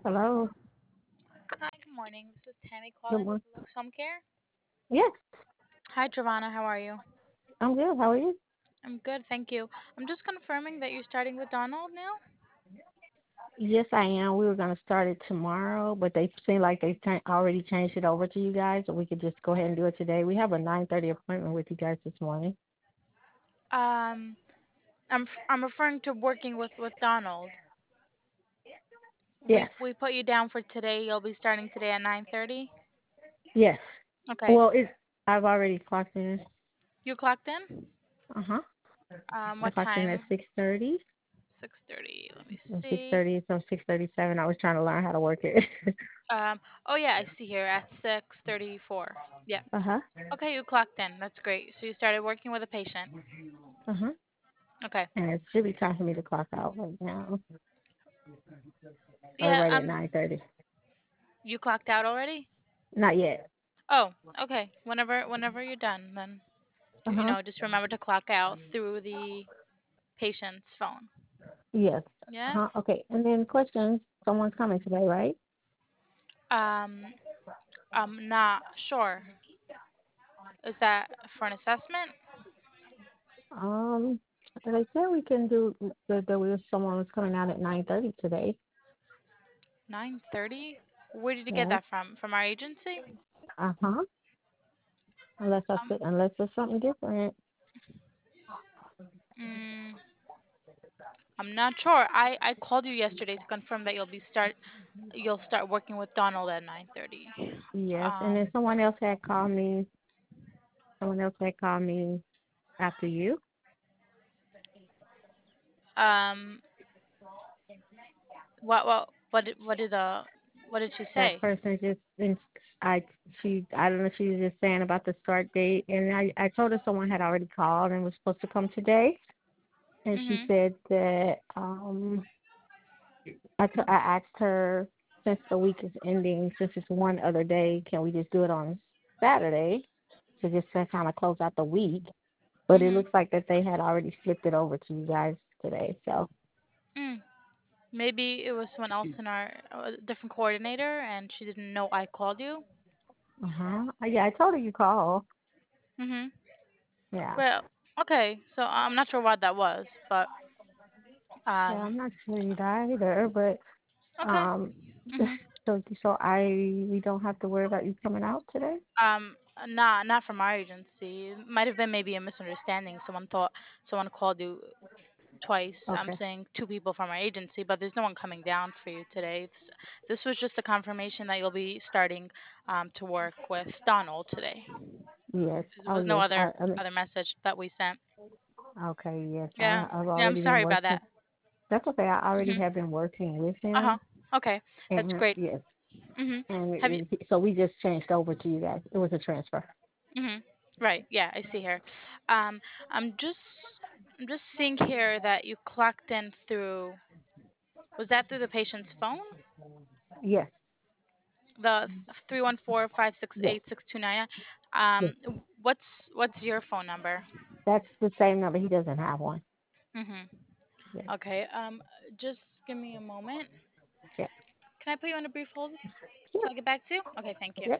Hello. Hi, good morning. This is Tammy Good calling with morning. Lux Home Care. Yes, Hi, Giovanna. How are you? I'm good. How are you? I'm good, thank you. I'm just confirming that you're starting with Donald now. Yes, I am. We were going to start it tomorrow, but they seem like they already changed it over to you guys, so we could just go ahead and do it today. We have a 9:30 appointment with you guys this morning. Um, I'm referring to working with Donald. We Yes, we put you down for today. You'll be starting today at 9:30. yes. Okay. Well, I've already clocked in. You clocked in? Uh huh. I What clocked in at time? 6:30. 6:30. Let me And see. 6:30, so 6:37. I was trying to learn how to work it. Oh yeah, I see here at 6:34. Yeah. Uh huh. Okay, you clocked in. That's great. So you started working with a patient. Uh huh. Okay. And it should be time for me to clock out right now, or Yeah. right at 9:30. You clocked out already? Not yet. Oh, okay. Whenever you're done, then Uh huh. just remember to clock out through the patient's phone. Yes. Yeah. Uh-huh. Okay. And then questions. Someone's coming today, right? Um, I'm not sure. Is that for an assessment? Um, they said we can do that. Someone was coming out at 9:30 today. 9:30? Where did you get Yes. that from? From our agency? Uh huh. Um, Unless there's something different. mm, I'm not sure. I called you yesterday to confirm that you'll start working with Donald at 9:30. Yes. And Um, then someone else had called me. Someone else had called me after you. um, what did she That say? person just I don't know. She was just saying about the start date, and I told her someone had already called and was supposed to come today, and she Mhm. said that I asked her, since the week is ending, since it's one other day, can we just do it on Saturday to just kind of close out the week? But it Mhm. looks like that they had already flipped it over to you guys today. So, Mm. Maybe it was someone else in our different coordinator, and she didn't know I called you. yeah, I told her you called. Mhm. Yeah, Well, okay. So I'm not sure what that was, but yeah, um, I'm not sure either, but okay. um, Mhm. so we don't have to worry about you coming out today. Not from our agency. It might have been maybe a misunderstanding. Someone called you twice. I'm Okay. saying two people from our agency, but there's no one coming down for you today. This was just a confirmation that you'll be starting to work with Donald today. Yes. There Oh was no yes. other message that we sent. Okay. Yes. Yeah, I've yeah. I'm already been sorry about working. that. That's okay. I already Mhm. have been working with Uh huh. him, Okay, that's and great. yes, Mhm. and Have you? so we just changed over to you guys. It was a transfer. Mhm. Right. Yeah, I see here. Um, I'm just I'm just seeing here that you clocked in through. Was that through the patient's phone? Yes. The 314 568 Yes. 6299. Yes. What's your phone number? That's the same number. He doesn't have one. Mhm. Yes. Okay. Just give me a moment. Yes. Can I put you on a brief hold Sure. till I get back to you? Okay. Thank you. Yep.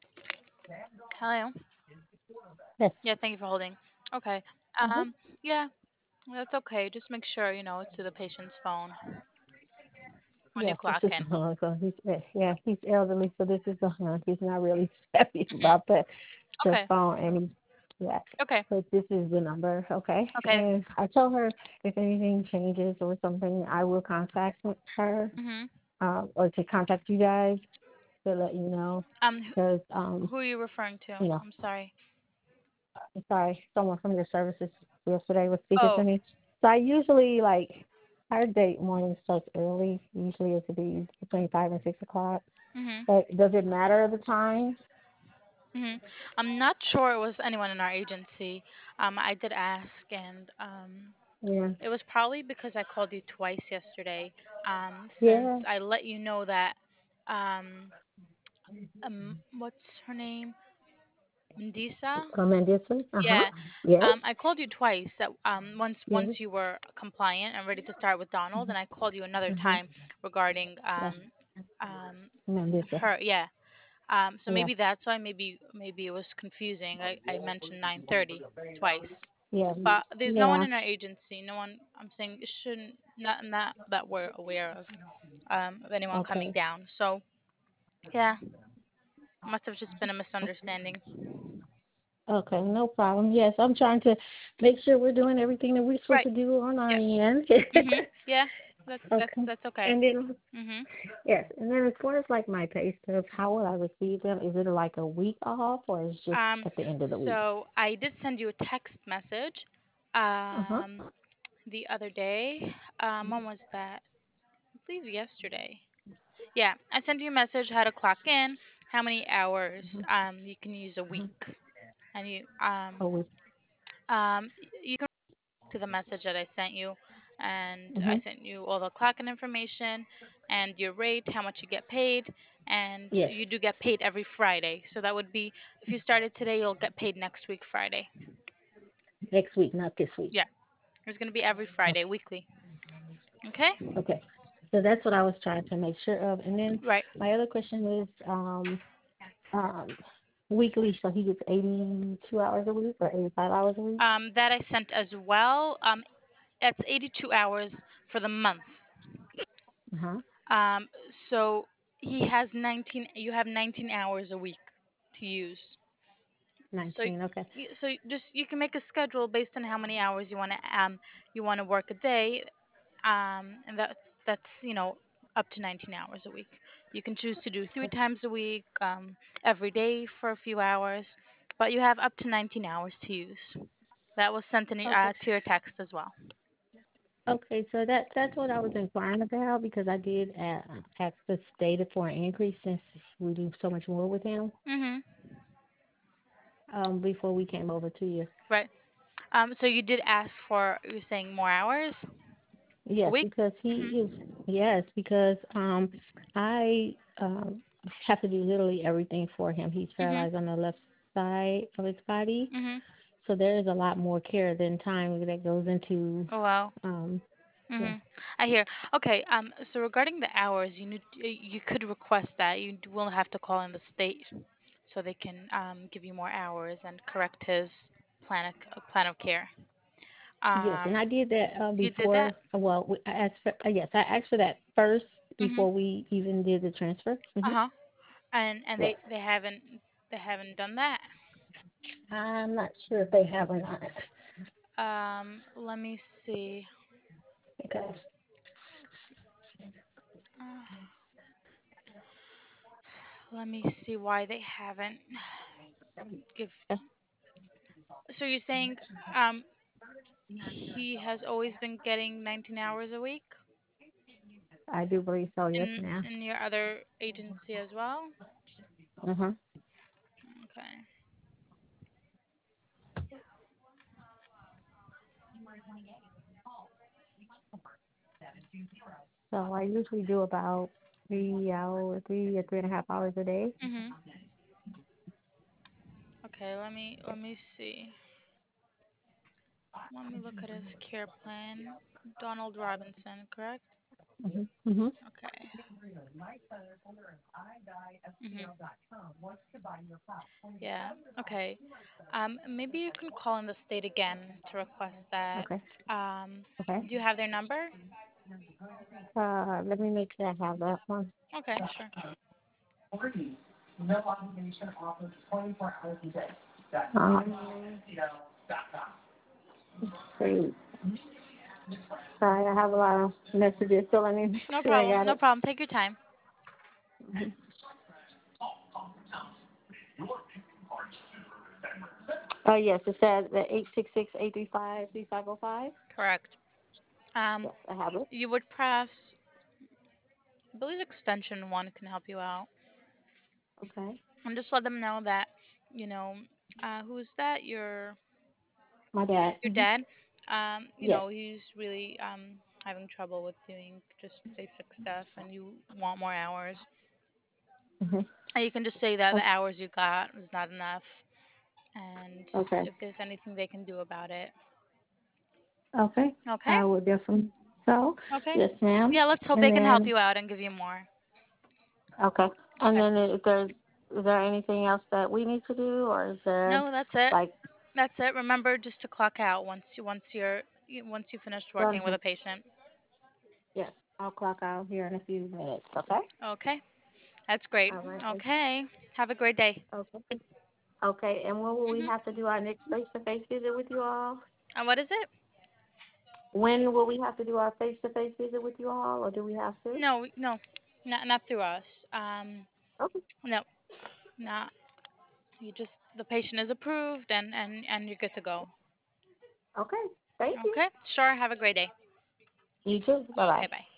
Hello. Yes. Yeah. Thank you for holding. Okay. Uh-huh. Yeah. That's okay. Just make sure it's to the patient's phone when you Yes. This clock is in. the hunt. So he's elderly, so this is the hunt. He's not really happy Mhm. about the Okay. phone, and yeah. Okay. But this is the number, okay? Okay. And I told her if anything changes or something, I will contact her, Mhm. or to contact you guys to let you know, Um, because who are you referring to? you know, I'm sorry. I'm sorry, someone from your services yesterday was speaking to Oh. me. So I usually our date morning starts early. Usually it could be between 5 and 6 o'clock. Mhm. But does it matter the time? Mhm. I'm not sure it was anyone in our agency. I did ask, and Yeah. it was probably because I called you twice yesterday. Since Yeah. I let you know that, um, what's her name? Mandisa. Tremendously. Uh-huh. Yeah. Yes. I called you twice. That once Yes. you were compliant and ready to start with Donald, and I called you another Uh-huh. time regarding Yeah. Melissa. Her, yeah. So Yeah. maybe that's why. Maybe it was confusing. I mentioned 9:30 twice, Yeah. but there's no one Yeah. in our agency. No one. I'm saying it shouldn't. Not that we're aware of anyone coming Okay. down. So yeah, must have just been a misunderstanding. Okay, no problem. Yes, I'm trying to make sure we're doing everything that we're supposed Right. to do on our Yep. end. Mhm. Yeah. Okay. That's okay. And then Mhm. yes, and then as far as like my pay stubs, how will I receive them? Is it like a week off or is it just Um. at the end of the week? So I did send you a text message. Uh huh. Um. The other day. When was that? I believe yesterday. Yeah, I sent you a message how to clock in, how many hours you can use a week, and A week. you can to the message that I sent you, and I Mhm. sent you all the clocking information and your rate, how much you get paid, and Yes. you do get paid every Friday. So that would be if you started today, you'll get paid next week Friday. Next week, not this week. Yeah, it's gonna be every Friday, Okay. weekly. Okay. Okay. So that's what I was trying to make sure of. And then Right. my other question is um weekly, so he gets 82 hours a week or 85 hours a week? That I sent as well. That's 82 hours for the month. Uh-huh. Um, so he has 19. You have 19 hours a week to use. So 19. Okay. so just you can make a schedule based on how many hours you want to work a day. And that's up to 19 hours a week. You can choose to do three times a week, every day for a few hours, but you have up to 19 hours to use. That was sent Okay. to your text as well. Okay, so that's what I was inquiring about because I did ask the state for an increase since we do so much more with him Mhm. before we came over to you. Right. So you did ask for you're saying more hours a Yes, week? because he is. Mhm. Yes, because I have to do literally everything for him. He's Mhm. paralyzed on the left side of his body, Mhm. so there is a lot more care than time that goes into. Oh wow. Um, yes, Mhm. I hear. Okay. So regarding the hours, you could request that. You will have to call in the state so they can give you more hours and correct his plan of care. yes, and Um, I did that you did that? before. Well, I asked for yes, I asked for that first Mhm. before we even did the transfer. Uh huh. And Yes, they haven't done that. I'm not sure if they have or not. Let me see. Okay. Uh, Let me see why they haven't give. So you're saying um he has always been getting 19 hours a week I do believe so. Yes, ma'am. in your other agency as well? Uh-huh. Okay. So I usually do about 3 hours, 3 or 3.5 hours a day. Mhm. Okay, let me see. Let me look at his care plan. Donald Robinson, correct? Mhm. Mhm. Okay. Mhm. Yeah. Okay. Maybe you can call in the state again to request that. Okay. Okay. Do you have their number? Let me make sure I have that one. Okay, sure. Um, see. Sorry, I have a lot of messages, so let me make No sure I problem. got No it. problem. Take your time. Oh yes, it said the 866-835-3505. Correct. Yes, I have it. You would press. I believe extension one can help you out, Okay. and just let them know that, you know, who's that? My dad. Your dad. Yes. He's really having trouble with doing just basic stuff, and you want more hours. Mhm. And you can just say that the O- hours you got was not enough, and Okay. if there's anything they can do about it. Okay. Okay. I will definitely so. Okay. Yes, ma'am. Yeah. Let's hope And they can help then you out and give you more. Okay. And Okay. then if there's is there anything else that we need to do, or is there No, that's it. like That's it. Remember just to clock out once you finished working with done? a patient. Yes, I'll clock out here in a few minutes. Okay. Okay. That's great. All right. Okay. Have a great day. Okay. Okay. And when will we Mhm. have to do our next face-to-face visit with you all? And what is it? When will we have to do our face-to-face visit with you all, or do we have to? No, no, not through us. Okay. No, not. You just the patient is approved and you're good to go. Okay. Thank you. Okay. Sure. Have a great day. You too. Bye bye. Okay. Bye.